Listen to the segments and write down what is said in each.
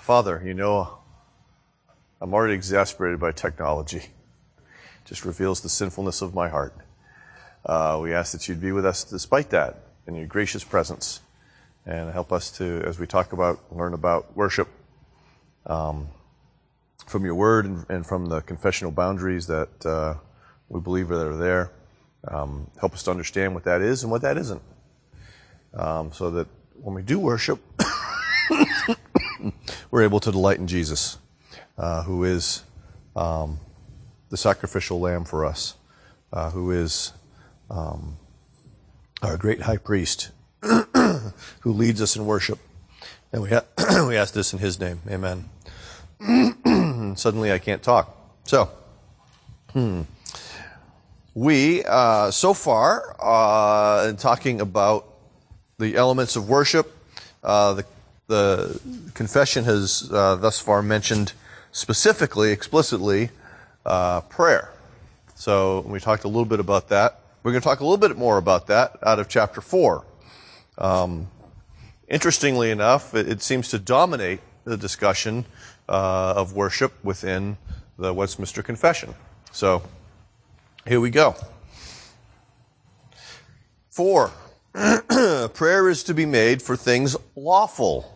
Father, you know, I'm already exasperated by technology. It just reveals the sinfulness of my heart. We ask that you'd be with us despite that, in your gracious presence, and help us to, as we talk about, learn about worship, from your word and from the confessional boundaries that we believe that are there. Help us to understand what that is and what that isn't, so that when we do worship, we're able to delight in Jesus, who is the sacrificial lamb for us, who is our great high priest, who leads us in worship. And we ask this in his name. Amen. Suddenly I can't talk. So, we, so far, in talking about the elements of worship, the confession has thus far mentioned specifically, explicitly, prayer. So we talked a little bit about that. We're going to talk a little bit more about that out of chapter 4. Interestingly enough, it seems to dominate the discussion of worship within the Westminster Confession. So here we go. 4. Prayer is to be made for things lawful,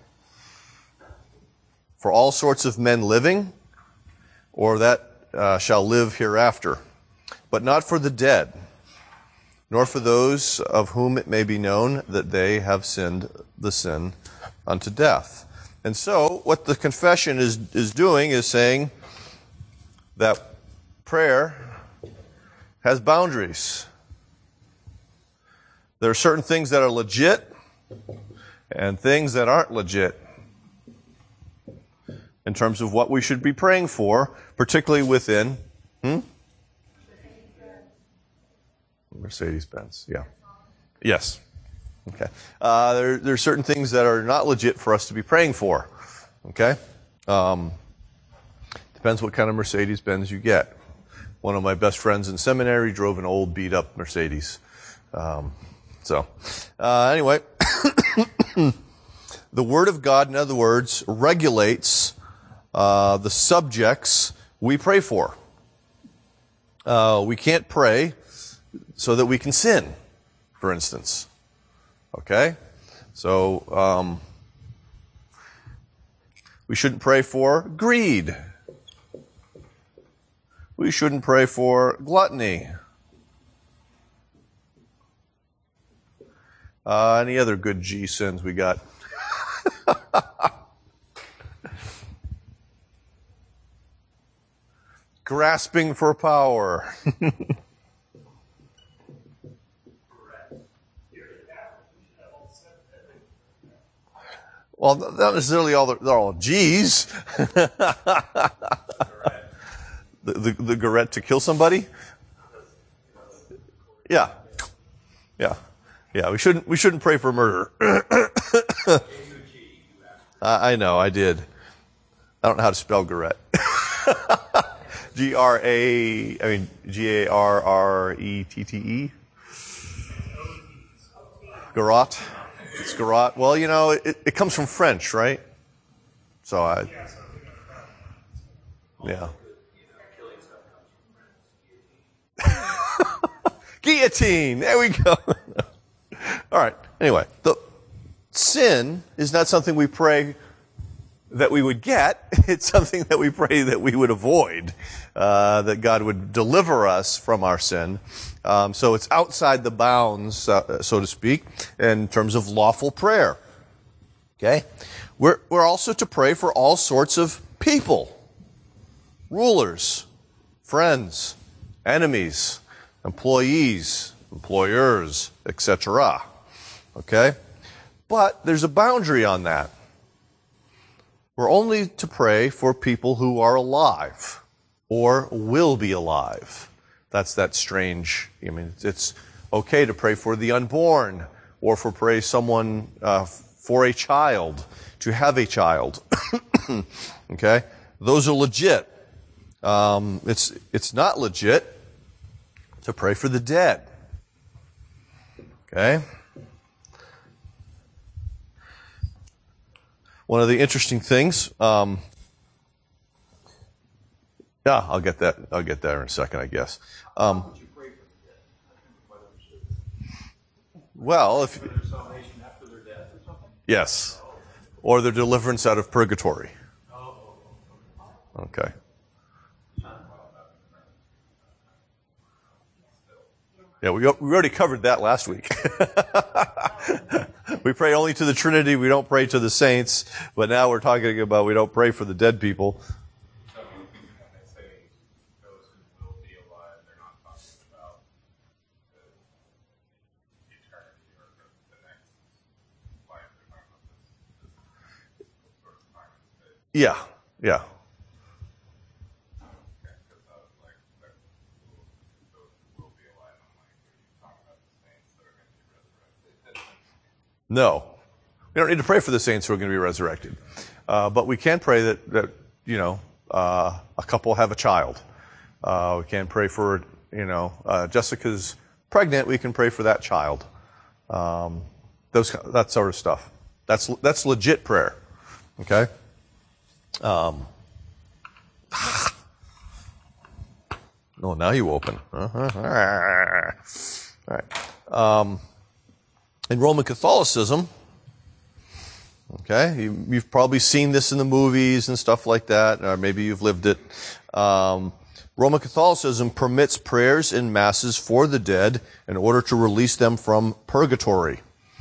for all sorts of men living, or that shall live hereafter, but not for the dead, nor for those of whom it may be known that they have sinned the sin unto death. And so, what the confession is doing is saying that prayer has boundaries. There are certain things that are legit and things that aren't legit in terms of what we should be praying for, particularly within Mercedes-Benz. Yeah. Yes. Okay. There are certain things that are not legit for us to be praying for. Okay. Depends what kind of Mercedes-Benz you get. One of my best friends in seminary drove an old beat-up Mercedes. Anyway, the Word of God, in other words, regulates the subjects we pray for. We can't pray so that we can sin, for instance. Okay? So, we shouldn't pray for greed. We shouldn't pray for gluttony. Any other good G sins we got? Grasping for power. Well, not necessarily they're all G's. the garret to kill somebody? Yeah. We shouldn't pray for murder. I know, I did. I don't know how to spell garret. Garrette. Garrote. It's garrote. Well, you know, it comes from French, right? So yeah. Guillotine. There we go. All right. Anyway, the sin is not something we pray that we would get. It's something that we pray that we would avoid, that God would deliver us from our sin. So it's outside the bounds, so to speak, in terms of lawful prayer. Okay? We're also to pray for all sorts of people. Rulers, friends, enemies, employees, employers, etc. Okay? But there's a boundary on that. We're only to pray for people who are alive or will be alive. That's that strange, it's okay to pray for the unborn or pray someone for a child, to have a child. Okay? Those are legit. It's not legit to pray for the dead. Okay? one of the interesting things. Yeah, I'll get that. I'll get there in a second, I guess. Well, if yes, or their deliverance out of purgatory. Okay. Yeah, we already covered that last week. We pray only to the Trinity. We don't pray to the saints. But now we're talking about we don't pray for the dead people. So when they say those who will be alive, they're not talking about the eternity or the next life. They're talking about this sort of time. Yeah, yeah. Because I was like, those who will be alive, I'm like, are you talking about the saints that are going to be resurrected? No. We don't need to pray for the saints who are going to be resurrected. But we can pray that a couple have a child. We can pray for, Jessica's pregnant. We can pray for that child. That sort of stuff. That's legit prayer. Okay? Oh, now you open. Uh-huh. All right. In Roman Catholicism, okay, you've probably seen this in the movies and stuff like that, or maybe you've lived it. Roman Catholicism permits prayers in masses for the dead in order to release them from purgatory.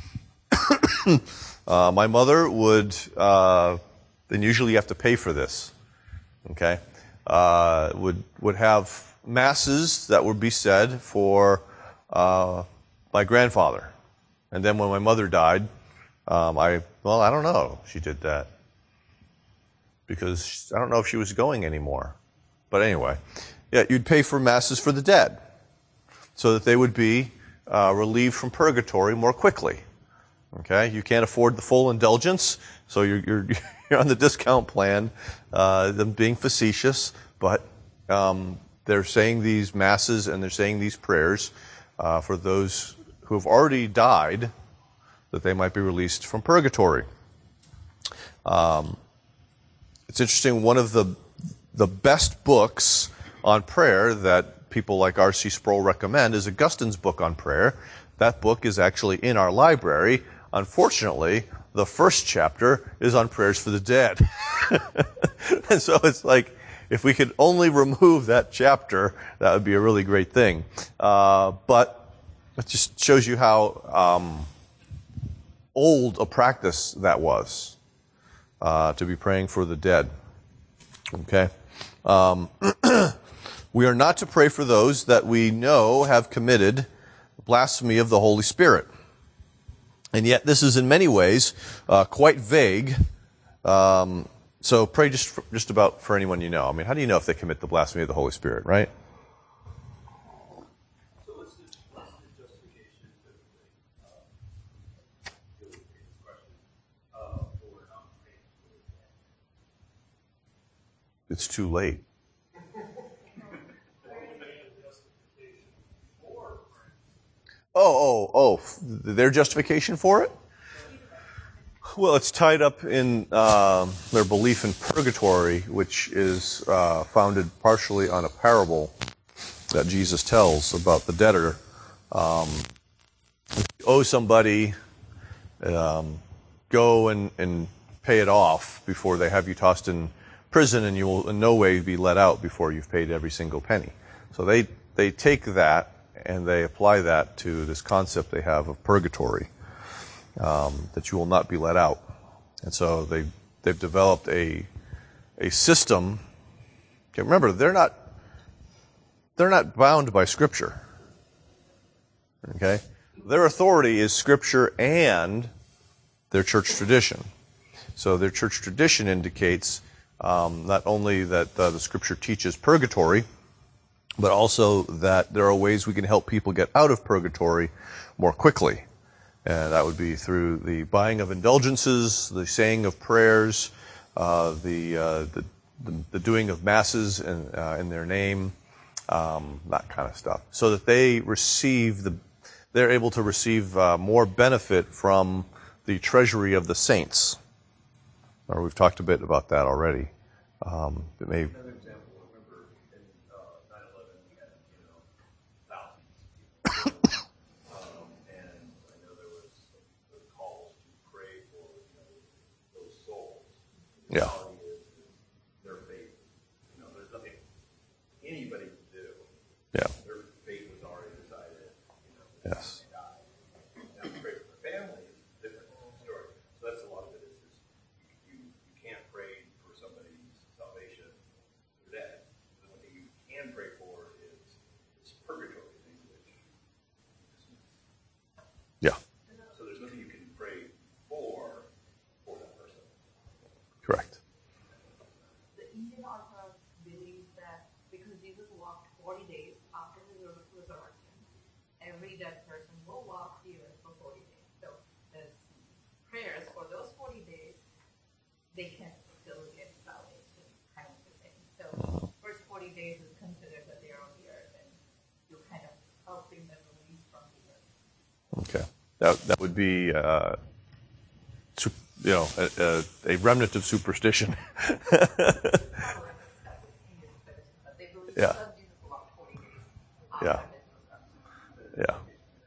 My mother would, then usually you have to pay for this, okay, would have masses that would be said for my grandfather. And then when my mother died, I don't know if she did that. Because I don't know if she was going anymore. But anyway, yeah, you'd pay for masses for the dead so that they would be relieved from purgatory more quickly. Okay, you can't afford the full indulgence, so you're on the discount plan. Them being facetious, but they're saying these masses and they're saying these prayers for those who have already died, that they might be released from purgatory. It's interesting, one of the best books on prayer that people like R.C. Sproul recommend is Augustine's book on prayer. That book is actually in our library. Unfortunately, the first chapter is on prayers for the dead. And so it's like, if we could only remove that chapter, that would be a really great thing. But it just shows you how old a practice that was, to be praying for the dead. Okay? We are not to pray for those that we know have committed blasphemy of the Holy Spirit. And yet this is in many ways quite vague. So pray just about for anyone you know. I mean, how do you know if they commit the blasphemy of the Holy Spirit, right? It's too late. Their justification for it? Well, it's tied up in their belief in purgatory, which is founded partially on a parable that Jesus tells about the debtor. If you owe somebody, go and pay it off before they have you tossed in prison, and you will in no way be let out before you've paid every single penny. So they take that and they apply that to this concept they have of purgatory, that you will not be let out. And so they've developed a system. Okay, remember, they're not bound by Scripture. Okay? Their authority is Scripture and their church tradition. So their church tradition indicates not only that the Scripture teaches purgatory, but also that there are ways we can help people get out of purgatory more quickly. And that would be through the buying of indulgences, the saying of prayers, the doing of masses in their name, that kind of stuff, so that they're able to receive more benefit from the treasury of the saints. or we've talked a bit about that already. It may. Another example, I remember in 9/11 we had, thousands of people. And I know there was the calls to pray for, those souls. The Yeah. reality is their faith. There's nothing anybody can do. Yeah. Their fate was already decided. Yes. They died. Now, pray for the family is a different story. So that's a lot of it is you can't pray for somebody's salvation. They're dead. The only thing you can pray for is purgatory, things which Yeah. so there's nothing you can pray for that person. Correct. The Indian Orthodox believes that because Jesus walked 40 days after his resurrection, every dead person will walk the earth for 40 days. So the prayers for those 40 days, they can still get salvation, kind of the thing. So first 40 days is considered that they are on the earth, and you're kind of helping them release from the earth. Okay. That would be, a remnant of superstition. That's Indian tradition, but they believe Yeah. because Jesus walked 40 days after Yeah. his resurrection.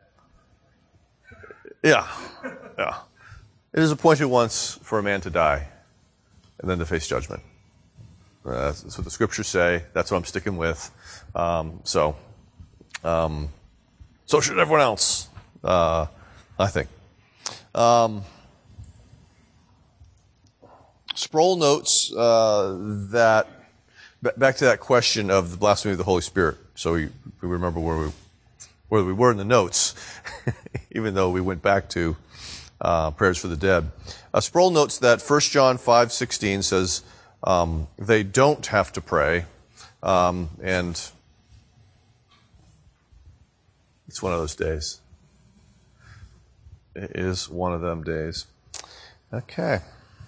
Yeah. It is appointed once for a man to die, and then to face judgment. That's what the scriptures say. That's what I'm sticking with. So should everyone else, I think. Sproul notes that, back to that question of the blasphemy of the Holy Spirit. So we remember where we were in the notes, even though we went back to prayers for the dead. Sproul notes that 1 John 5:16 says they don't have to pray, and it's one of those days. It is one of them days. Okay.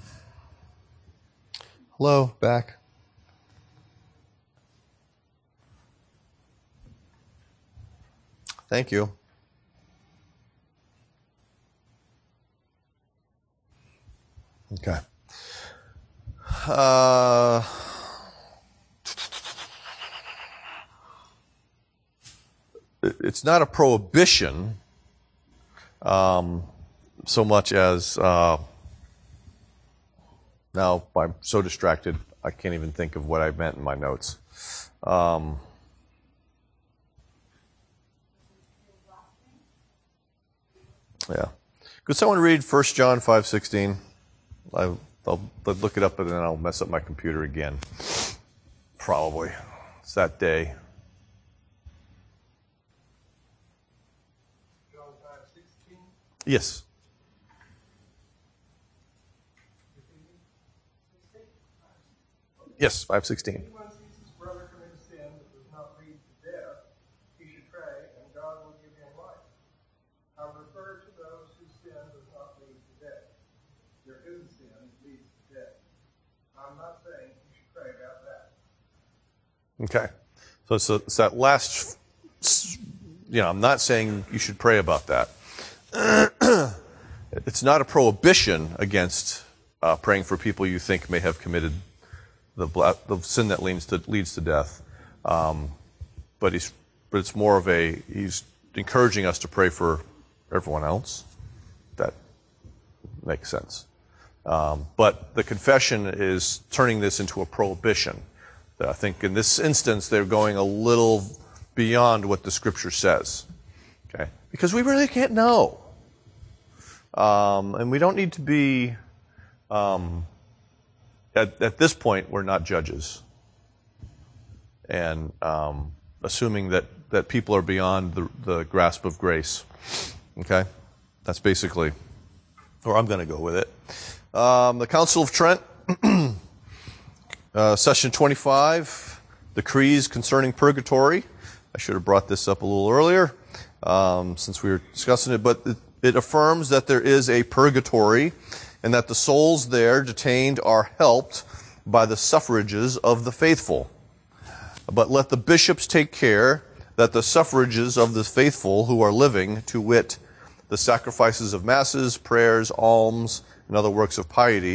Hello, back. Thank you. Okay. It's not a prohibition so much as now I'm so distracted I can't even think of what I meant in my notes. Yeah. Could someone read 1 John 5:16? I'll look it up and then I'll mess up my computer again. Probably. It's that day. John 5:16. Yes. Yes, 5:16. Anyone sees his brother commit a sin that does not lead to death, he should pray, and God will give him life. I refer to those whose sin does not lead to death. There is a sin that leads to death. I'm not saying you should pray about that. Okay. So it's that last, I'm not saying you should pray about that. It's not a prohibition against praying for people you think may have committed the sin that leads to death. But it's more of he's encouraging us to pray for everyone else. That makes sense. But the confession is turning this into a prohibition. I think in this instance, they're going a little beyond what the Scripture says. Okay? Because we really can't know. And we don't need to be, at this point, we're not judges. And assuming that people are beyond the grasp of grace. Okay? That's basically where I'm going to go with it. The Council of Trent, Session 25, Decrees Concerning Purgatory. I should have brought this up a little earlier since we were discussing it, but it affirms that there is a purgatory and that the souls there detained are helped by the suffrages of the faithful. But let the bishops take care that the suffrages of the faithful who are living, to wit, the sacrifices of masses, prayers, alms, and other works of piety,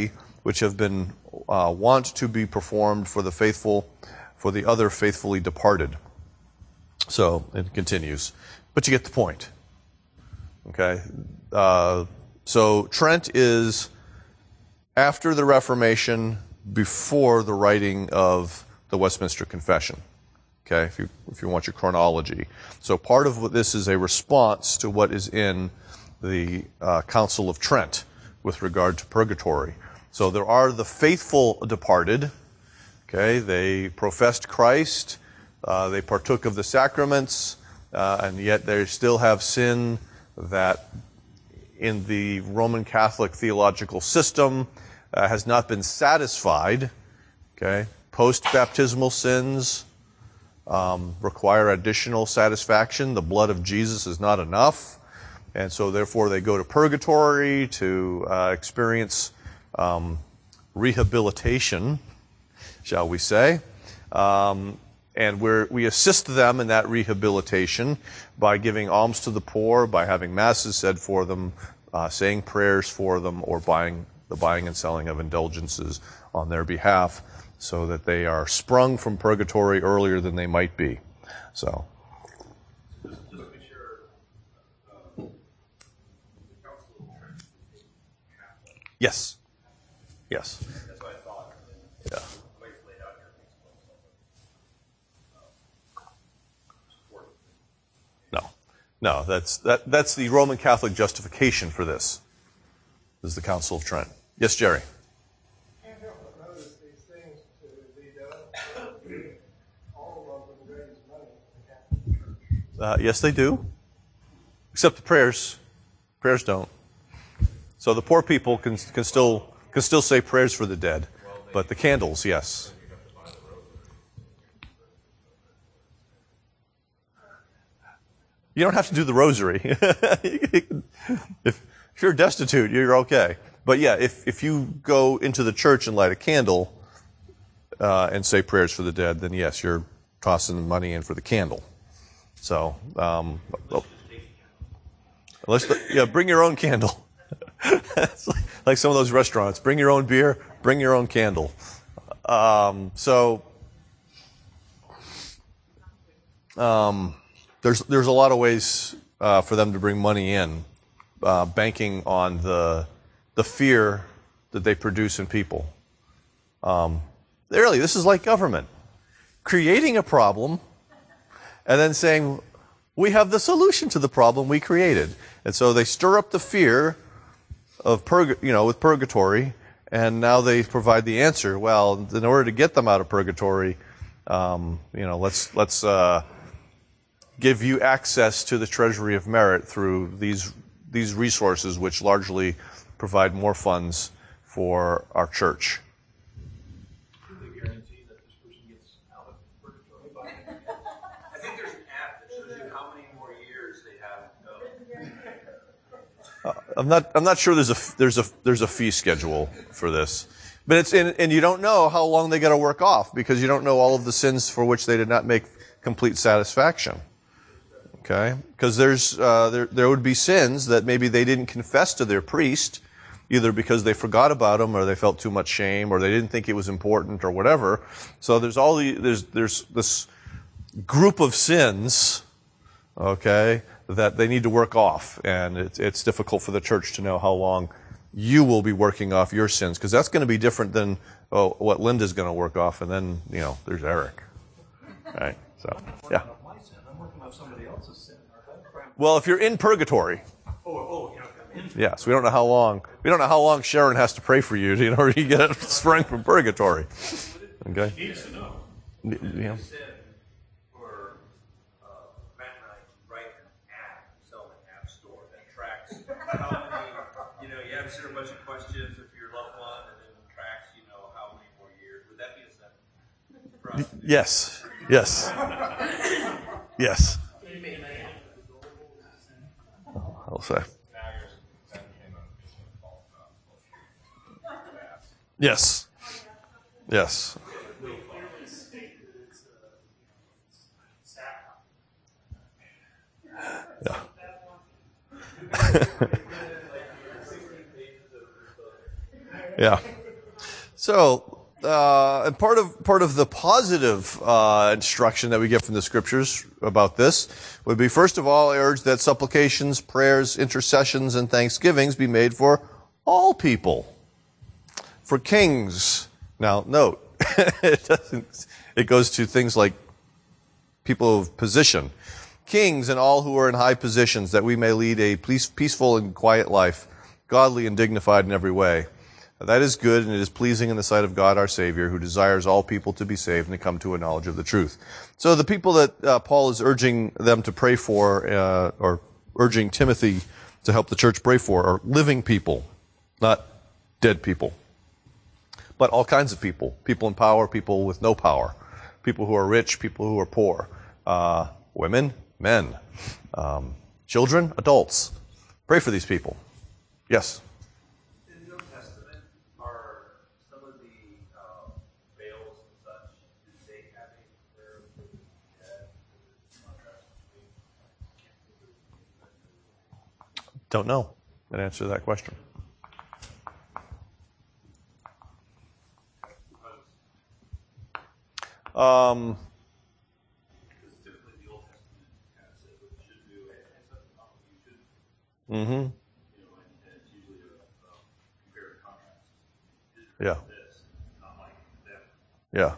which have been wont to be performed for the faithful, for the other faithfully departed. So it continues, but you get the point. Okay, so Trent is after the Reformation, before the writing of the Westminster Confession. Okay, if you want your chronology. So part of this is a response to what is in the Council of Trent with regard to purgatory. So there are the faithful departed. Okay, they professed Christ, they partook of the sacraments, and yet they still have sin that in the Roman Catholic theological system has not been satisfied. Okay, post-baptismal sins require additional satisfaction. The blood of Jesus is not enough, and so therefore they go to purgatory to experience rehabilitation, shall we say. And we assist them in that rehabilitation by giving alms to the poor, by having masses said for them, saying prayers for them, or buying and selling of indulgences on their behalf, so that they are sprung from purgatory earlier than they might be. So, Just to be sure, the Council of Trent is Catholic. yes. Yes. That's what I thought. Yeah. The way it's laid out here makes more sense. No, that's the Roman Catholic justification for this. This is the Council of Trent. Yes, Jerry. Can't help but notice these things to be done. All of them raise money for the Catholic Church. Yes, they do. Except the prayers. Prayers don't. So the poor people can still say prayers for the dead, but the candles, yes. You don't have to do the rosary. If you're destitute, you're okay. But yeah, if you go into the church and light a candle and say prayers for the dead, then yes, you're tossing the money in for the candle. So, bring your own candle. It's like some of those restaurants. Bring your own beer, bring your own candle. There's a lot of ways for them to bring money in, banking on the fear that they produce in people. Really, this is like government. Creating a problem and then saying, we have the solution to the problem we created. And so they stir up the fear of with purgatory, and now they provide the answer. Well, in order to get them out of purgatory, let's give you access to the treasury of merit through these resources, which largely provide more funds for our church. Do they guarantee that this person gets out of purgatory by? I think there's an app that shows you how many more years they have to go. I'm not sure there's a fee schedule for this, but it's and you don't know how long they got to work off, because you don't know all of the sins for which they did not make complete satisfaction. Okay, because there would be sins that maybe they didn't confess to their priest, either because they forgot about them, or they felt too much shame, or they didn't think it was important, or whatever. So there's this group of sins, okay, that they need to work off, and it's difficult for the church to know how long you will be working off your sins, because that's going to be different than what Linda's going to work off, and then there's Eric, right? So yeah. I'm working off somebody else's sin. Well, if you're in purgatory, yes, we don't know how long. We don't know how long Sharon has to pray for you in order to get sprung from purgatory. Okay. He needs to know. Yeah. For Matt and I write an app, sell an app store that tracks how many. You answer a bunch of questions with your loved one, and then tracks, how many more years. Would that be a sin for us? Yes. Yes. Yes. I'll say. Yes. Yes. Yeah. Yeah. And part of the positive instruction that we get from the scriptures about this would be, first of all, I urge that supplications, prayers, intercessions, and thanksgivings be made for all people, for kings. Now, note, it goes to things like people of position. Kings and all who are in high positions, that we may lead a peaceful and quiet life, godly and dignified in every way. That is good, and it is pleasing in the sight of God our Savior, who desires all people to be saved and to come to a knowledge of the truth. So the people that Paul is urging them to pray for, or urging Timothy to help the church pray for, are living people, not dead people. But all kinds of people. People in power, people with no power. People who are rich, people who are poor. Women, men. Children, adults. Pray for these people. Yes? In the Old Testament, are some of the veils and such, did they have a prayer for the dead? Don't know an answer to that question. Because typically the Old Testament kind of says what you should do and something not what you should do. Mm-hmm. And it's usually a compare and contrast. Yeah. This, not like them. Yeah.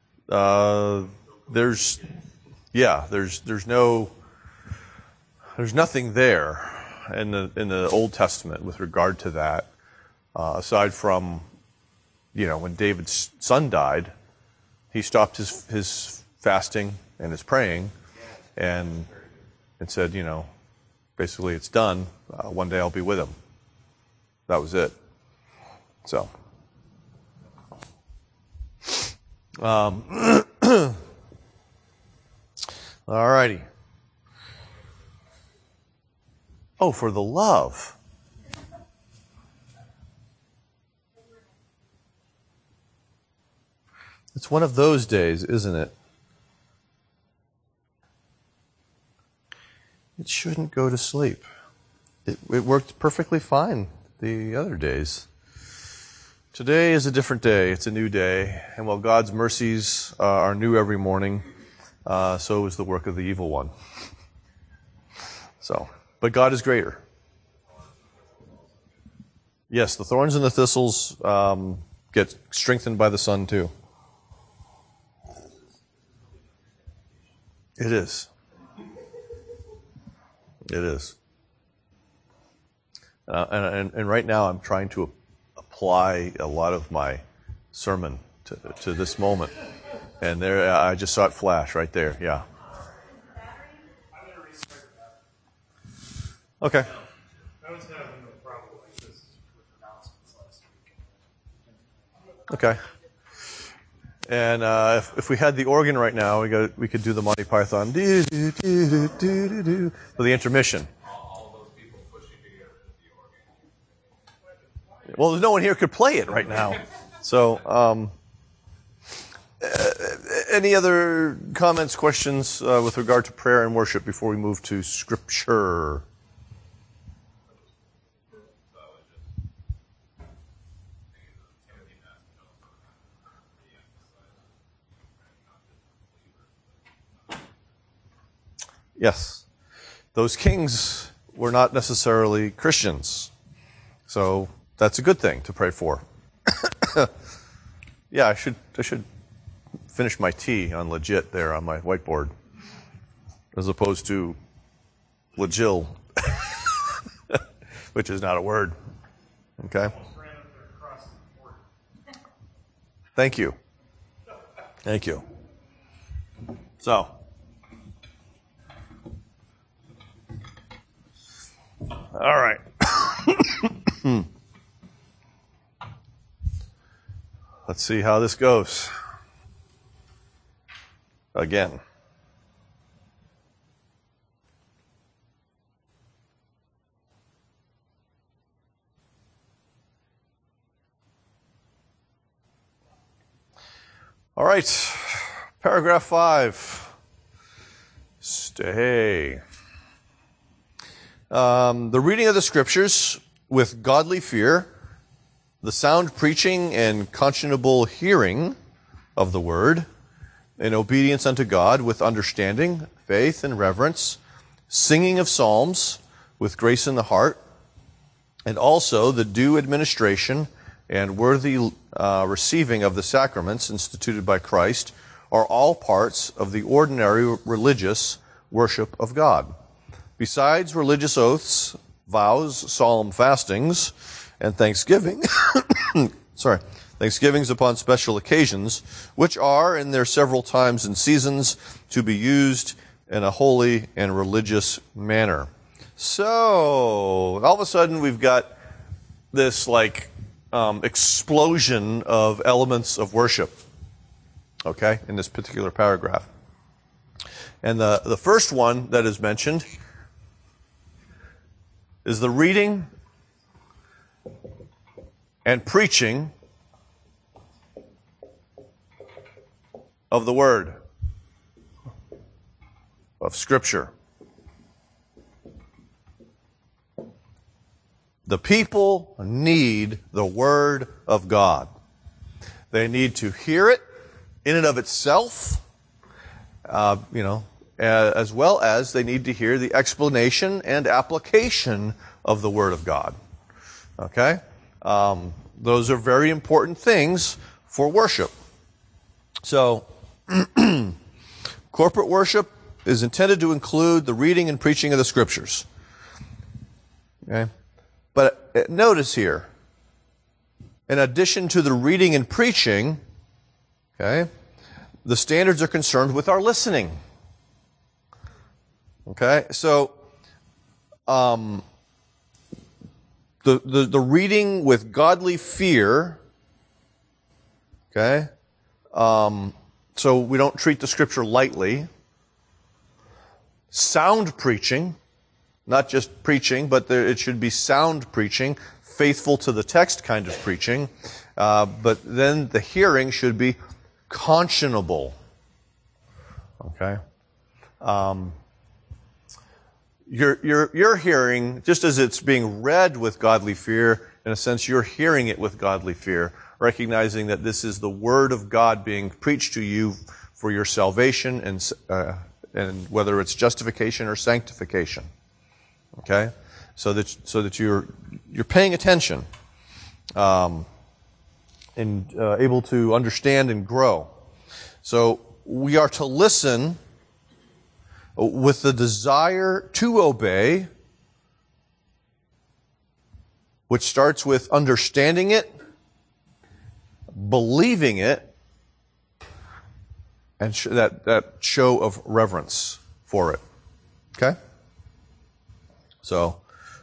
There's nothing there in the Old Testament with regard to that, aside from, when David's son died, he stopped his fasting and his praying, and said, basically it's done. One day I'll be with him. That was it. So. All righty. Oh, for the love. It's one of those days, isn't it? It shouldn't go to sleep. It worked perfectly fine the other days. Today is a different day. It's a new day. And while God's mercies are new every morning, so is the work of the evil one. But God is greater. Yes, the thorns and the thistles get strengthened by the sun too. It is. It is. And right now I'm trying to apply a lot of my sermon to this moment. And there, I just saw it flash right there. Yeah. Okay. I was having a problem like this with announcements last week. Okay. And if we had the organ right now, we could do the Monty Python do do do do do do do for the intermission. All those people pushing together the organ. Well, there's no one here who could play it right now. So, any other comments, questions with regard to prayer and worship before we move to Scripture? Yes. Those kings were not necessarily Christians. So that's a good thing to pray for. Yeah, I should finish my T on legit there on my whiteboard, as opposed to legil, which is not a word. Okay? Thank you. Thank you. So. All right. Let's see how this goes. Again. All right. Paragraph 5. Stay. The reading of the Scriptures with godly fear the sound preaching and conscionable hearing of the word, in obedience unto God with understanding, faith, and reverence, singing of psalms with grace in the heart, and also the due administration and worthy receiving of the sacraments instituted by Christ are all parts of the ordinary religious worship of God. Besides religious oaths, vows, solemn fastings, and thanksgiving, thanksgivings upon special occasions, which are in their several times and seasons to be used in a holy and religious manner. So, all of a sudden we've got this explosion of elements of worship, okay, in this particular paragraph. And the first one that is mentioned is the reading and preaching of the Word, of Scripture. The people need the Word of God. They need to hear it in and of itself, as well as they need to hear the explanation and application of the Word of God. Okay? Those are very important things for worship. So, corporate worship is intended to include the reading and preaching of the Scriptures. Okay? But notice here, in addition to the reading and preaching, okay, the standards are concerned with our listening. Okay? So, the reading with godly fear, okay, so we don't treat the Scripture lightly. Sound preaching, not just preaching, but it should be sound preaching, faithful to the text kind of preaching. But then the hearing should be conscionable. Okay? Your hearing, just as it's being read with godly fear, in a sense, you're hearing it with godly fear, recognizing that this is the Word of God being preached to you for your salvation and whether it's justification or sanctification. Okay? So that you're paying attention and able to understand and grow. So we are to listen with the desire to obey, which starts with understanding it, believing it, and that show of reverence for it. Okay? So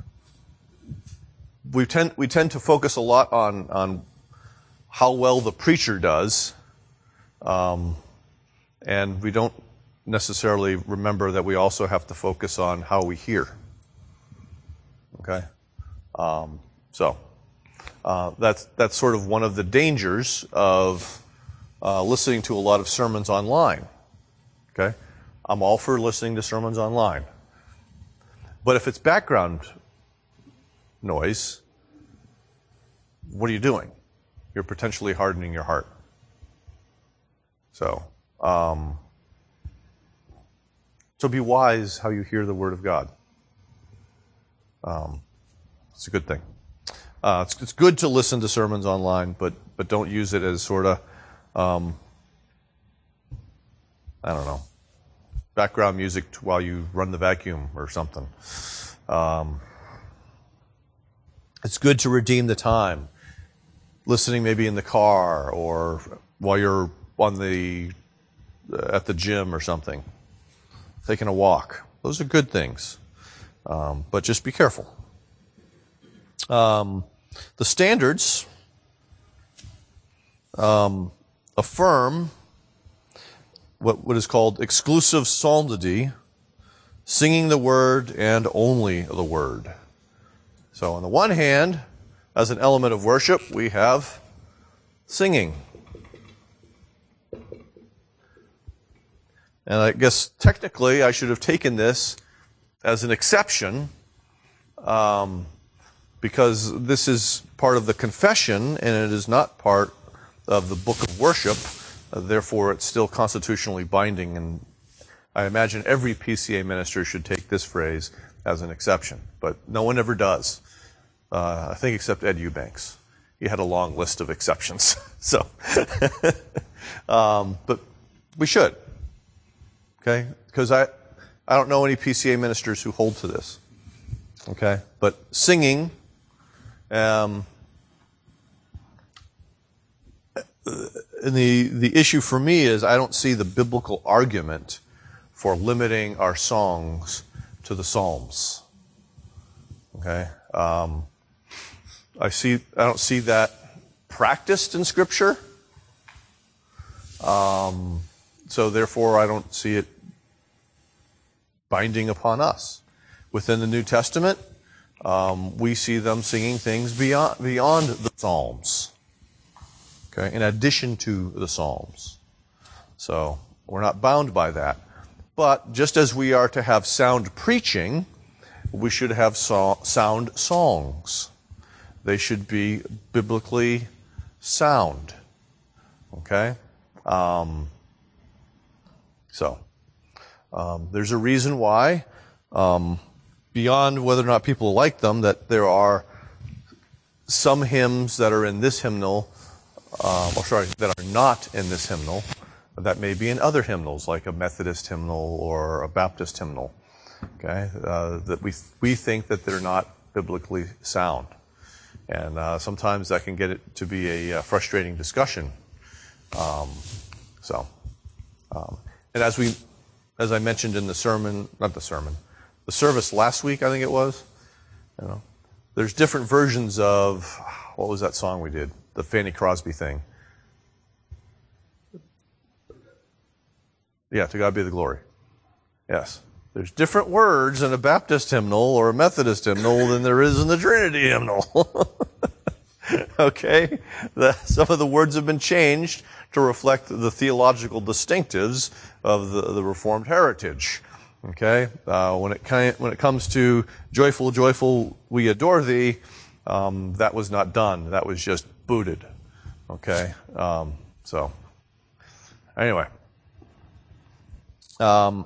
we tend to focus a lot on how well the preacher does, and we don't necessarily remember that we also have to focus on how we hear. Okay, that's sort of one of the dangers of listening to a lot of sermons online. Okay, I'm all for listening to sermons online. But if it's background noise, what are you doing? You're potentially hardening your heart. So be wise how you hear the Word of God. It's a good thing. It's good to listen to sermons online, but don't use it as sort of, background music while you run the vacuum or something. It's good to redeem the time, listening maybe in the car or while you're at the gym or something, taking a walk. Those are good things, but just be careful. The standards affirm what is called exclusive psalmody, singing the Word and only the Word. So on the one hand, as an element of worship, we have singing. And I guess technically I should have taken this as an exception, because this is part of the confession and it is not part of the book of worship. Therefore, it's still constitutionally binding, and I imagine every PCA minister should take this phrase as an exception, but no one ever does. I think except Ed Eubanks. He had a long list of exceptions. So, but we should, okay? Because I don't know any PCA ministers who hold to this, okay? But singing, the issue for me is I don't see the biblical argument for limiting our songs to the Psalms. Okay, I don't see that practiced in Scripture. So therefore, I don't see it binding upon us. Within the New Testament, we see them singing things beyond the Psalms. Okay, in addition to the Psalms. So we're not bound by that. But just as we are to have sound preaching, we should have sound songs. They should be biblically sound. Okay? There's a reason why, beyond whether or not people like them, that there are some hymns that are in this hymnal, that are not in this hymnal, that may be in other hymnals, like a Methodist hymnal or a Baptist hymnal. Okay, that we think that they're not biblically sound, and sometimes that can get it to be a frustrating discussion. And as I mentioned in the service last week, I think it was. There's different versions of what was that song we did, the Fanny Crosby thing. Yeah, to God be the glory. Yes. There's different words in a Baptist hymnal or a Methodist hymnal than there is in the Trinity hymnal. Okay? Some of the words have been changed to reflect the theological distinctives of the Reformed heritage. Okay? When it comes to joyful, joyful, we adore thee, that was not done. That was just booted. Okay? Anyway. Huh?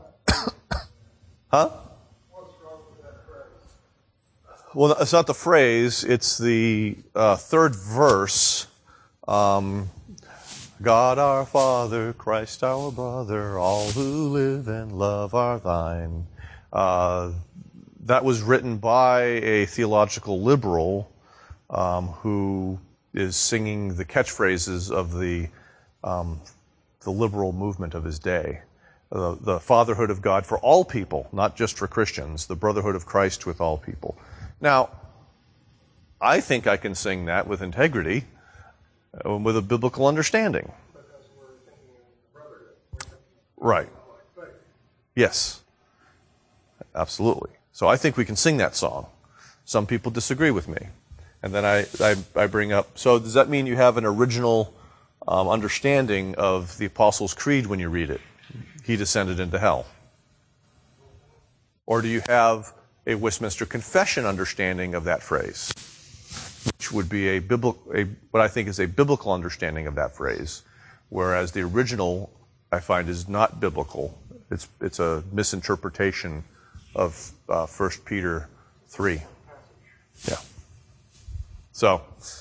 What's wrong with that phrase? Well, it's not the phrase, it's the third verse. God our Father, Christ our brother, all who live and love are thine. That was written by a theological liberal who is singing the catchphrases of the liberal movement of his day. The fatherhood of God for all people, not just for Christians, the brotherhood of Christ with all people. Now, I think I can sing that with integrity, with a biblical understanding. Because we're thinking of brotherhood. Right. Like faith. Yes. Absolutely. So I think we can sing that song. Some people disagree with me. And then I bring up, so does that mean you have an original understanding of the Apostles' Creed when you read it? He descended into hell. Or do you have a Westminster Confession understanding of that phrase, which would be what I think is a biblical understanding of that phrase, whereas the original I find is not biblical. It's a misinterpretation of 1 Peter 3. Yeah. So,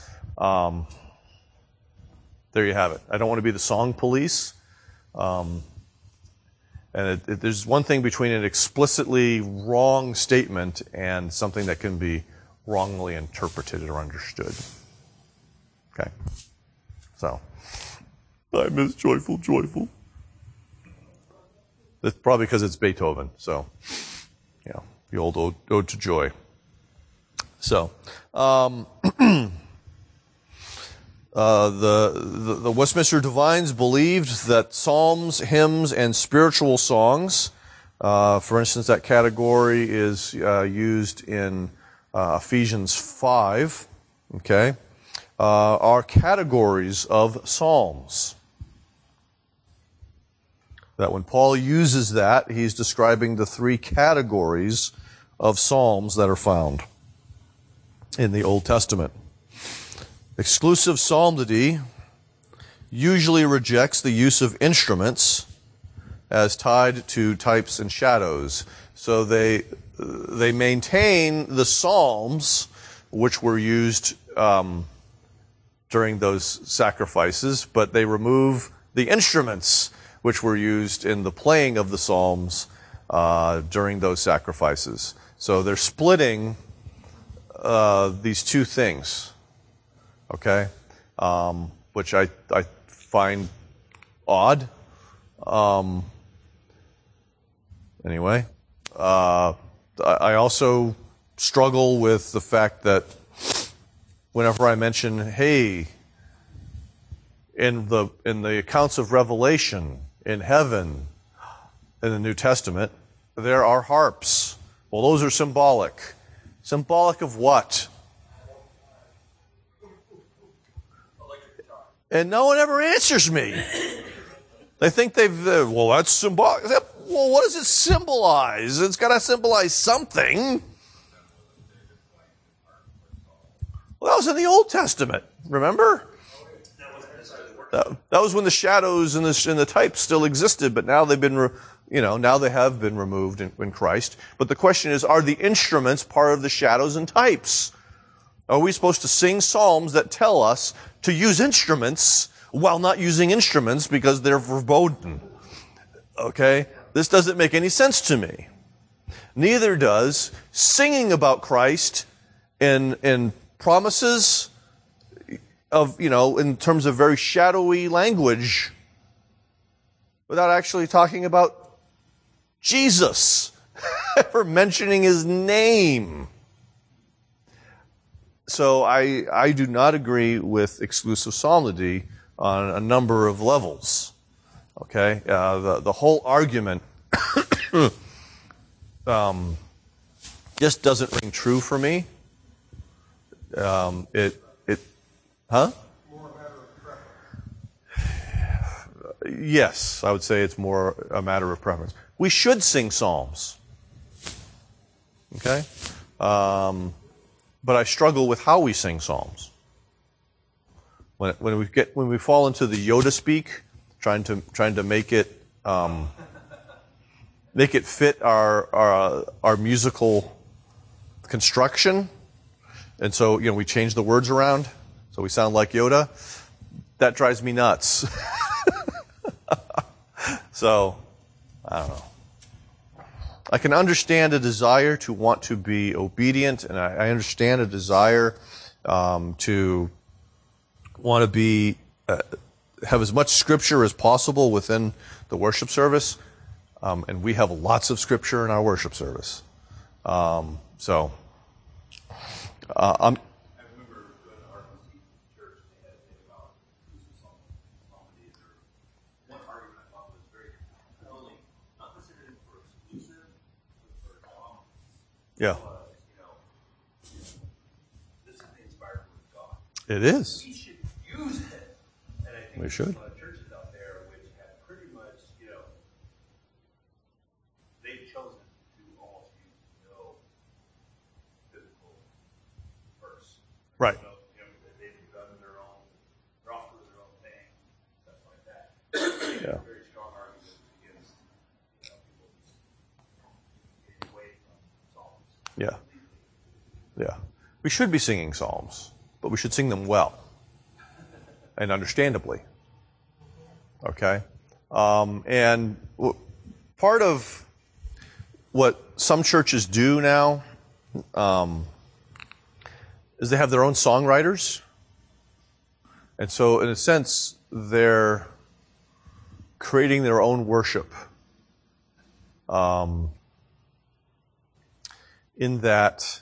there you have it. I don't want to be the song police. And there's one thing between an explicitly wrong statement and something that can be wrongly interpreted or understood. Okay? So, I miss Joyful, Joyful. That's probably because it's Beethoven. So, the old Ode to Joy. So, the Westminster Divines believed that psalms, hymns, and spiritual songs, for instance, that category is used in Ephesians 5, okay, are categories of psalms. That when Paul uses that, he's describing the three categories of psalms that are found. in the Old Testament. Exclusive psalmody usually rejects the use of instruments as tied to types and shadows. So they maintain the psalms, which were used during those sacrifices, but they remove the instruments which were used in the playing of the psalms during those sacrifices. So they're splitting these two things, okay, which I find odd. Anyway, I also struggle with the fact that whenever I mention, hey, in the accounts of Revelation, in heaven, in the New Testament, there are harps. Well, those are symbolic. Symbolic of what? And no one ever answers me. They think well, that's symbolic. Well, what does it symbolize? It's got to symbolize something. Well, that was in the Old Testament, remember? That was when the shadows and the types still existed, but now they've been, now they have been removed in Christ. But the question is, are the instruments part of the shadows and types? Are we supposed to sing psalms that tell us to use instruments while not using instruments because they're verboten? Okay? This doesn't make any sense to me. Neither does singing about Christ in promises of, in terms of very shadowy language without actually talking about Jesus, ever mentioning his name. So I do not agree with exclusive psalmody on a number of levels. Okay? The whole argument just doesn't ring true for me. Huh? More a matter of preference. Yes, I would say it's more a matter of preference. We should sing psalms. Okay? But I struggle with how we sing psalms. When we fall into the Yoda speak, trying to make it fit our musical construction, and so we change the words around so we sound like Yoda. That drives me nuts. So I don't know. I can understand a desire to want to be obedient, and I understand a desire to want to be have as much Scripture as possible within the worship service, and we have lots of Scripture in our worship service. I'm. I remember going to RPC Church, they had a thing about exclusive psalmody. One argument I thought was very compelling, not necessarily for exclusive, but for dominance. Yeah, This is the inspired word of God. it is. We should use it. And I think We should. there's a lot of churches out there which have pretty much, they've chosen to almost use no biblical verse. Right. They've done their own, they're off doing their own thing, stuff like that. Yeah. Very strong arguments against people getting away from Psalms. Yeah. Yeah. We should be singing psalms, but we should sing them well and understandably. Okay? And part of what some churches do now is they have their own songwriters. And so, in a sense, they're creating their own worship. In that,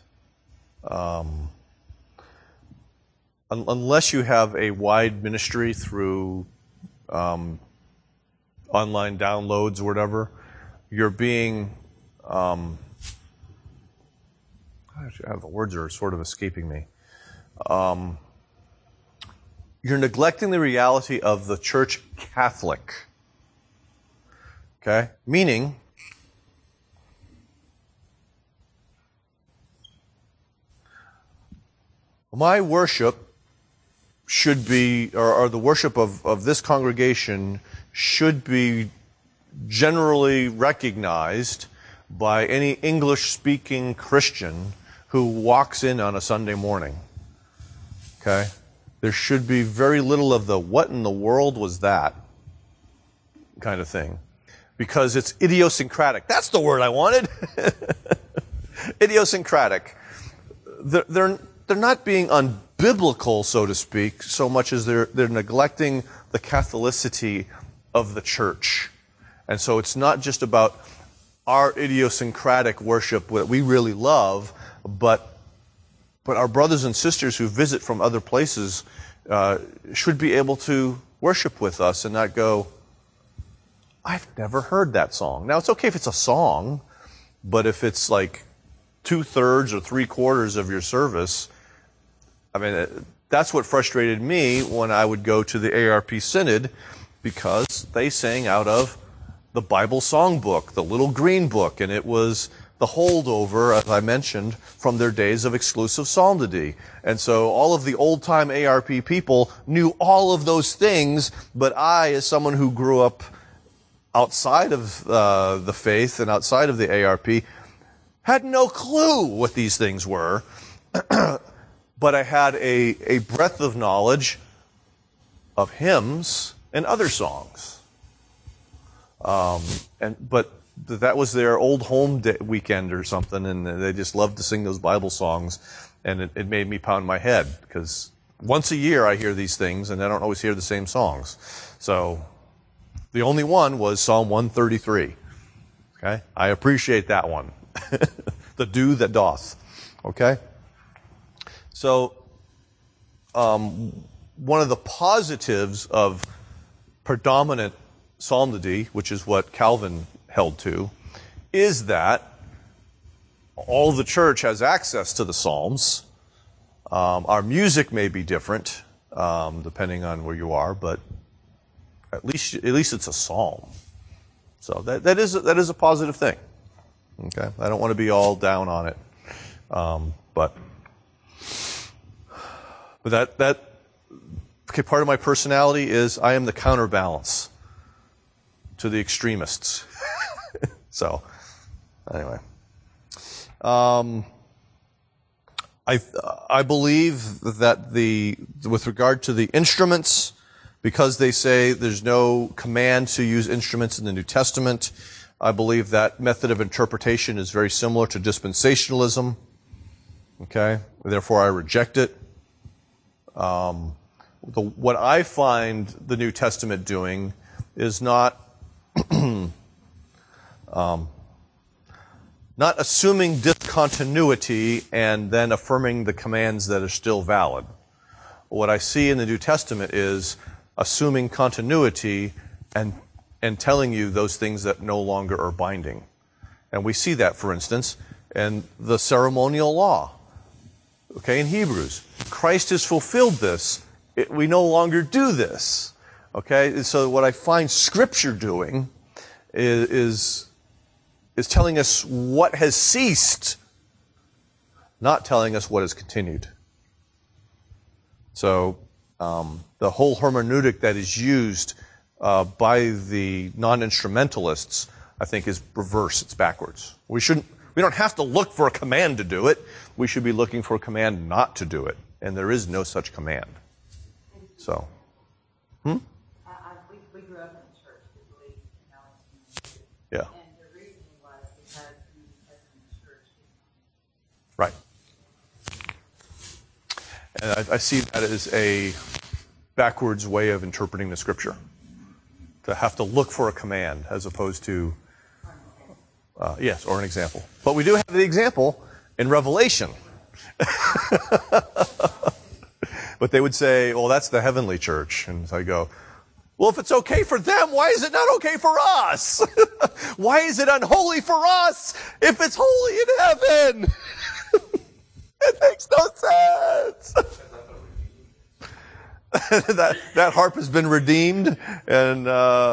unless you have a wide ministry through online downloads or whatever, you're being the words are sort of escaping me. You're neglecting the reality of the church Catholic. Okay? Meaning, My worship should be, or the worship of this congregation should be generally recognized by any English-speaking Christian who walks in on a Sunday morning. Okay? There should be very little of the what in the world was that kind of thing. Because it's idiosyncratic. That's the word I wanted. Idiosyncratic. They're not being unbiblical, so to speak, so much as they're neglecting the Catholicity of the church. And so it's not just about our idiosyncratic worship that we really love, but our brothers and sisters who visit from other places should be able to worship with us and not go, I've never heard that song. Now, it's okay if it's a song, but if it's like 2/3 or 3/4 of your service, I mean, that's what frustrated me when I would go to the ARP Synod, because they sang out of the Bible Songbook, the little green book, and it was the holdover, as I mentioned, from their days of exclusive psalmody. And so all of the old-time ARP people knew all of those things, but I, as someone who grew up outside of the faith and outside of the ARP, had no clue what these things were. But I had a breadth of knowledge of hymns and other songs. But that was their old home weekend or something, and they just loved to sing those Bible songs, and it made me pound my head, because once a year I hear these things, and I don't always hear the same songs. So the only one was Psalm 133. Okay? I appreciate that one. The dew that doth. Okay? So, one of the positives of predominant psalmody, which is what Calvin held to, is that all the church has access to the Psalms. Our music may be different, depending on where you are, but at least it's a psalm. So that is a positive thing. Okay, I don't want to be all down on it, but part of my personality is I am the counterbalance to the extremists. So, anyway, I believe that with regard to the instruments, because they say there's no command to use instruments in the New Testament, I believe that method of interpretation is very similar to dispensationalism. Okay? Therefore, I reject it. What I find the New Testament doing is not not assuming discontinuity and then affirming the commands that are still valid. What I see in the New Testament is assuming continuity and telling you those things that no longer are binding. And we see that, for instance, in the ceremonial law. Okay, in Hebrews. Christ has fulfilled this. We no longer do this. Okay, so what I find Scripture doing is telling us what has ceased, not telling us what has continued. So the whole hermeneutic that is used by the non-instrumentalists, I think, is reverse. It's backwards. We don't have to look for a command to do it. We should be looking for a command not to do it. And there is no such command. So, we grew up in the church that believed in Alex. Yeah. And the reason was because the New Testament church is Right. And I see that as a backwards way of interpreting the Scripture. To have to look for a command as opposed to, yes, or an example. But we do have the example in Revelation. But they would say, well, that's the heavenly church. And so I go, well, if it's okay for them, why is it not okay for us? Why is it unholy for us if it's holy in heaven? It makes no sense. that harp has been redeemed, and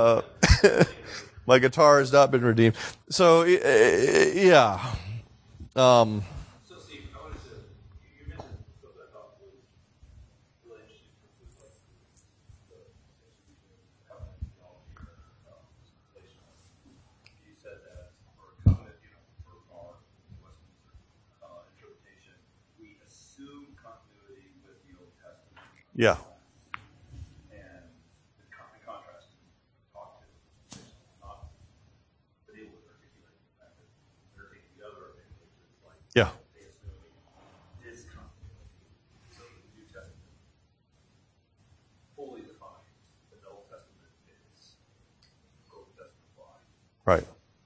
my guitar has not been redeemed. So, yeah. So, Steve, I wanted to, you mentioned something I thought was Yeah. And in contrast, talk to, not be able to articulate the fact that they're taking the other opinion, which is like Yeah. discontinuity. So the New Testament fully defines that the Old Testament is Old Testament why. Right.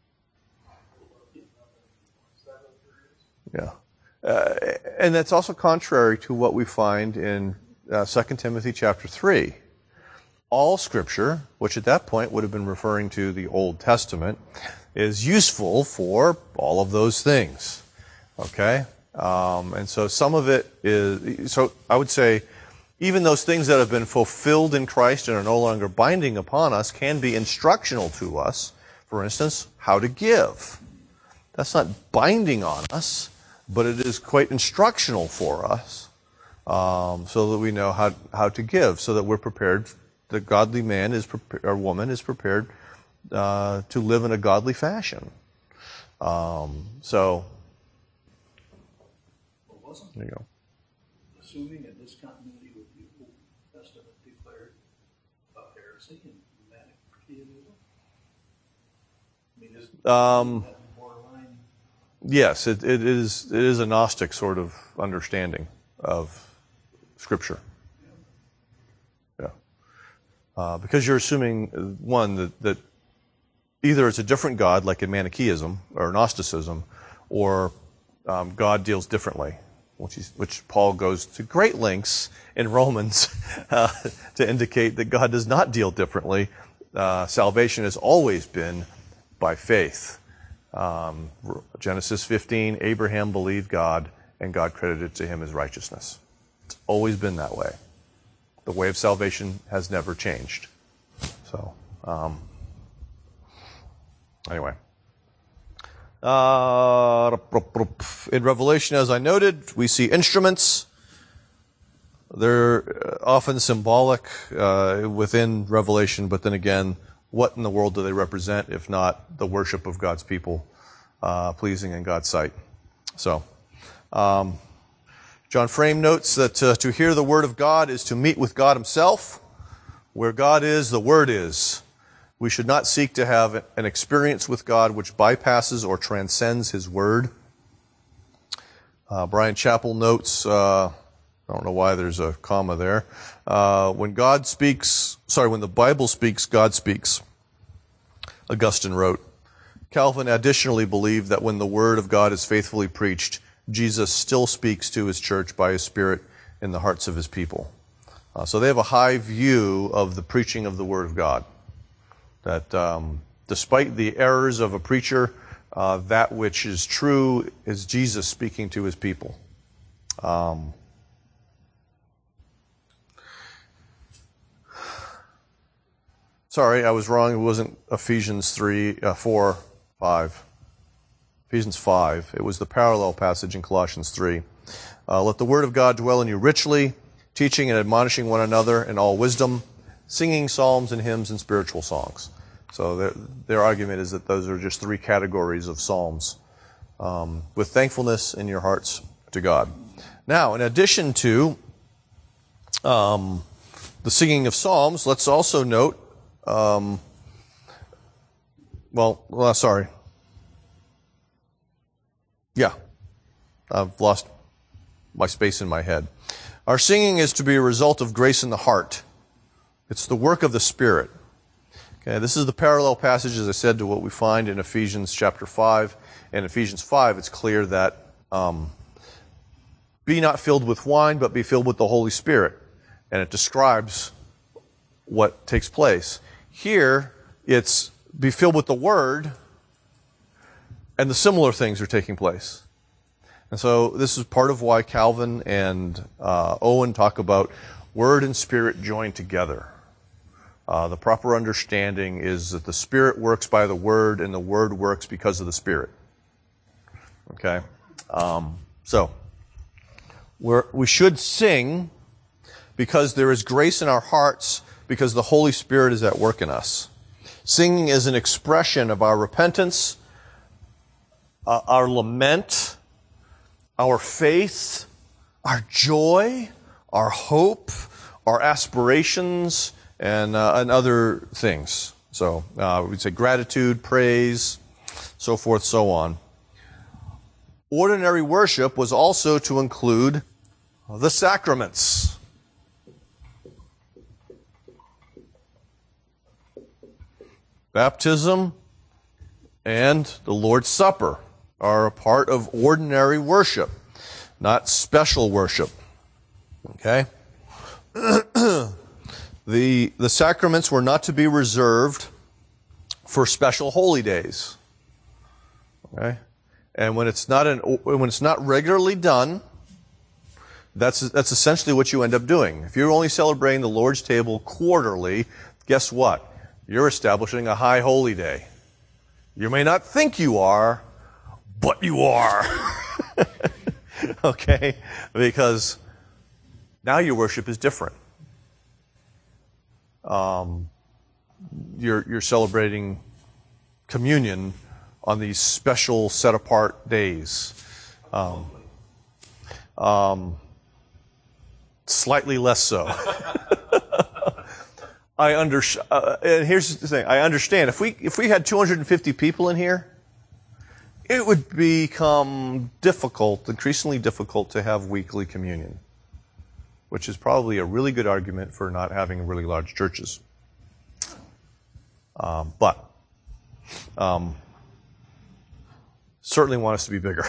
Yeah. And that's also contrary to what we find in 2 Timothy chapter 3. All Scripture, which at that point would have been referring to the Old Testament, is useful for all of those things. Okay? And so some of it is, so I would say, even those things that have been fulfilled in Christ and are no longer binding upon us can be instructional to us. For instance, how to give. That's not binding on us, but it is quite instructional for us, so that we know how to give, so that we're prepared. The godly man is prepared, or woman is prepared to live in a godly fashion. So Wasn't there you go. assuming a discontinuity with the Old Testament declared a heresy and Manichaeism? I mean, isn't that borderline? Yes, it is a Gnostic sort of understanding of Scripture. Yeah, because you're assuming one that either it's a different God, like in Manichaeism or Gnosticism, or God deals differently, which Paul goes to great lengths in Romans to indicate that God does not deal differently. Salvation has always been by faith. Genesis 15, Abraham believed God, and God credited to him as righteousness. It's always been that way. The way of salvation has never changed. So, anyway. In Revelation, as I noted, we see instruments. They're often symbolic within Revelation, but then again, what in the world do they represent if not the worship of God's people, pleasing in God's sight? So, John Frame notes that to hear the Word of God is to meet with God Himself. Where God is, the Word is. We should not seek to have an experience with God which bypasses or transcends His Word. Brian Chappell notes, I don't know why there's a comma there. When the Bible speaks, God speaks. Augustine wrote. Calvin additionally believed that when the Word of God is faithfully preached, Jesus still speaks to His church by His Spirit in the hearts of His people. So they have a high view of the preaching of the Word of God. That despite the errors of a preacher, that which is true is Jesus speaking to His people. Sorry, I was wrong. It wasn't Ephesians 4, 5. Ephesians 5. It was the parallel passage in Colossians 3. Let the word of God dwell in you richly, teaching and admonishing one another in all wisdom, singing psalms and hymns and spiritual songs. So their argument is that those are just three categories of psalms, with thankfulness in your hearts to God. Now, in addition to the singing of psalms, let's also note, sorry. Yeah, I've lost my space in my head. Our singing is to be a result of grace in the heart. It's the work of the Spirit. Okay, this is the parallel passage, as I said, to what we find in Ephesians chapter 5. In Ephesians 5, it's clear that be not filled with wine, but be filled with the Holy Spirit. And it describes what takes place. Here, it's be filled with the Word, and the similar things are taking place. And so this is part of why Calvin and Owen talk about Word and Spirit joined together. The proper understanding is that the Spirit works by the Word, and the Word works because of the Spirit. Okay? So, we should sing because there is grace in our hearts, because the Holy Spirit is at work in us. Singing is an expression of our repentance, our lament, our faith, our joy, our hope, our our aspirations and other things. So we'd say gratitude, praise, so forth, so on. Ordinary worship was also to include the sacraments. Baptism and the Lord's Supper are a part of ordinary worship, not special worship. Okay? The sacraments were not to be reserved for special holy days. Okay? And when it's not regularly done, that's essentially what you end up doing. If you're only celebrating the Lord's table quarterly, guess what? You're establishing a high holy day. You may not think you are, but you are. Okay? Because now your worship is different. You're celebrating communion on these special set-apart days. Slightly less so. And here's the thing. I understand. If we had 250 people in here, it would become increasingly difficult to have weekly communion, which is probably a really good argument for not having really large churches. But certainly want us to be bigger.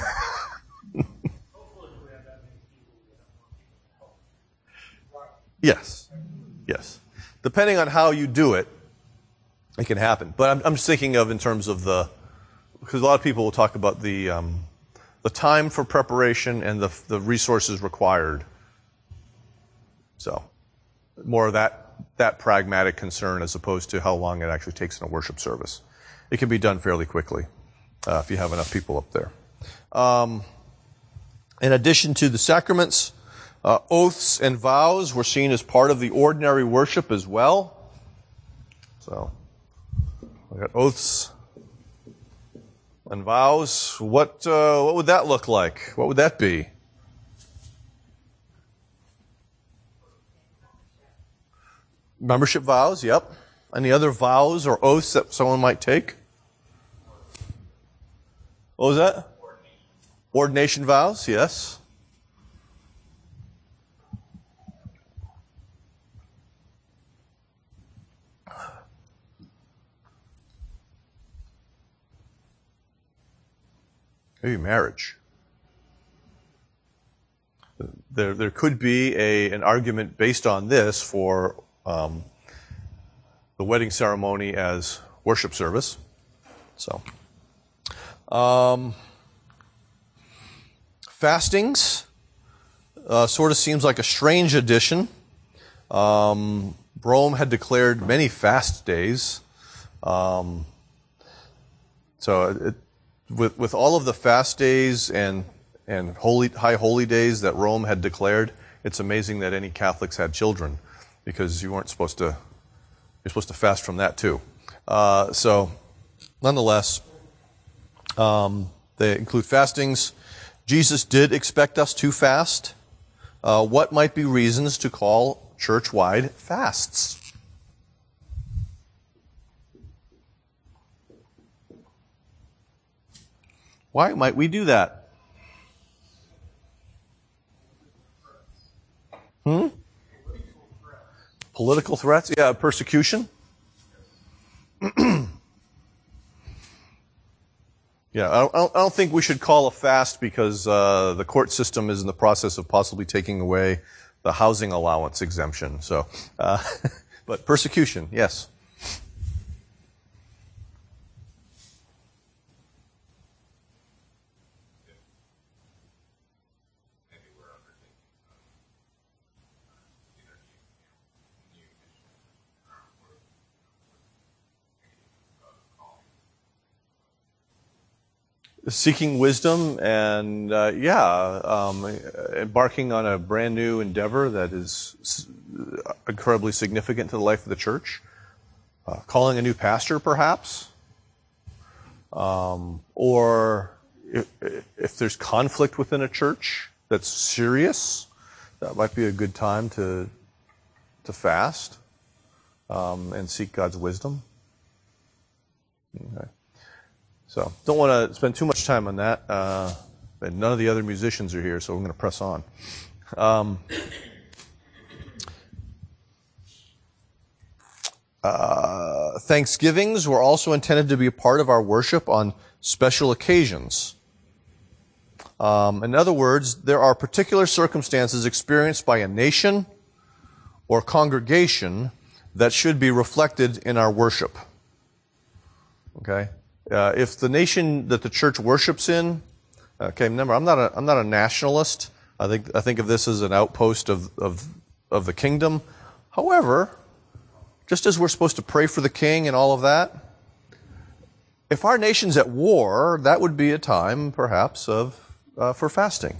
Yes. Depending on how you do it, it can happen. But I'm just thinking of in terms of because a lot of people will talk about the time for preparation and the resources required. So more of that pragmatic concern as opposed to how long it actually takes in a worship service. It can be done fairly quickly if you have enough people up there. In addition to the sacraments, oaths and vows were seen as part of the ordinary worship as well. So we got oaths and vows. What would that look like? What would that be? Membership vows, yep. Any other vows or oaths that someone might take? What was that? Ordination vows, yes. Maybe marriage. There could be an argument based on this for the wedding ceremony as worship service. So, fastings sort of seems like a strange addition. Rome had declared many fast days. With all of the fast days and high holy days that Rome had declared, it's amazing that any Catholics had children, because you're supposed to fast from that too. Nonetheless, they include fastings. Jesus did expect us to fast. What might be reasons to call church-wide fasts? Why might we do that? Political threats? Yeah, persecution? Yeah, I don't think we should call a fast because the court system is in the process of possibly taking away the housing allowance exemption. So, but persecution, yes. Seeking wisdom and, embarking on a brand new endeavor that is incredibly significant to the life of the church. Calling a new pastor, perhaps. Or if there's conflict within a church that's serious, that might be a good time to to fast and seek God's wisdom. Okay. So don't want to spend too much time on that. And none of the other musicians are here, so we're going to press on. Thanksgivings were also intended to be a part of our worship on special occasions. In other words, there are particular circumstances experienced by a nation or congregation that should be reflected in our worship. Okay? If the nation that the church worships in, okay, remember, I'm not a nationalist. I think of this as an outpost of the kingdom. However, just as we're supposed to pray for the king and all of that, if our nation's at war, that would be a time, perhaps, for fasting.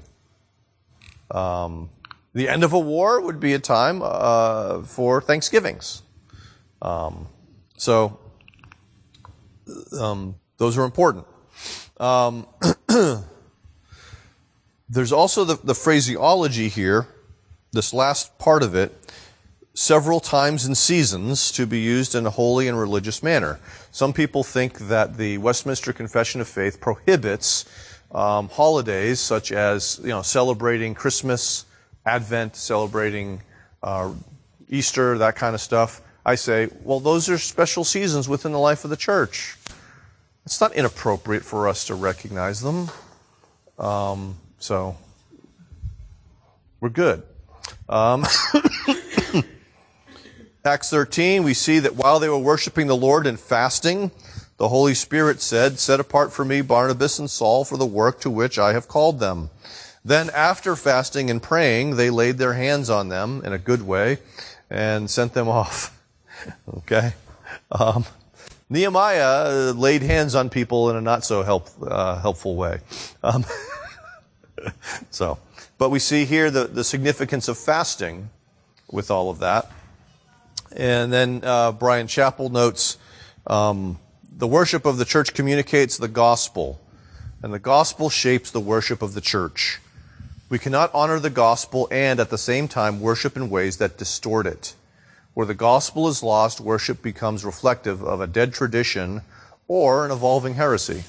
The end of a war would be a time for Thanksgivings. So those are important. There's also the phraseology here, this last part of it, several times in seasons to be used in a holy and religious manner. Some people think that the Westminster Confession of Faith prohibits holidays such as, celebrating Christmas, Advent, celebrating Easter, that kind of stuff. I say, well, those are special seasons within the life of the church. It's not inappropriate for us to recognize them. So we're good. Acts 13, we see that while they were worshiping the Lord and fasting, the Holy Spirit said, "Set apart for me Barnabas and Saul for the work to which I have called them." Then after fasting and praying, they laid their hands on them in a good way and sent them off. Okay? Nehemiah laid hands on people in a not so helpful way. But we see here the significance of fasting with all of that. And then Brian Chappell notes, the worship of the church communicates the gospel, and the gospel shapes the worship of the church. We cannot honor the gospel and at the same time worship in ways that distort it. Where the gospel is lost, worship becomes reflective of a dead tradition or an evolving heresy.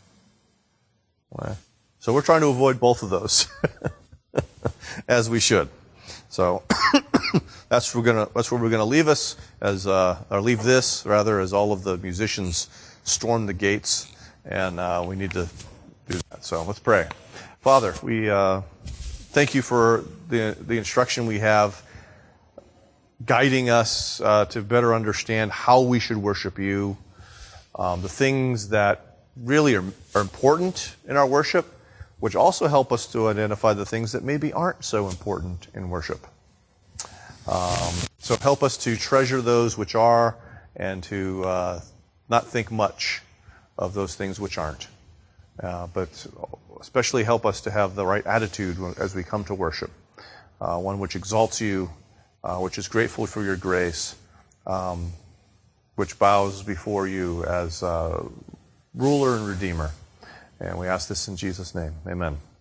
So we're trying to avoid both of those, as we should. So that's where we're gonna leave us or leave this rather, as all of the musicians storm the gates, and we need to do that. So let's pray. Father, we thank you for the instruction we have, guiding us to better understand how we should worship you, the things that really are important in our worship, which also help us to identify the things that maybe aren't so important in worship. So help us to treasure those which are, and to not think much of those things which aren't. But especially help us to have the right attitude as we come to worship, one which exalts you, which is grateful for your grace, which bows before you as ruler and redeemer. And we ask this in Jesus' name. Amen.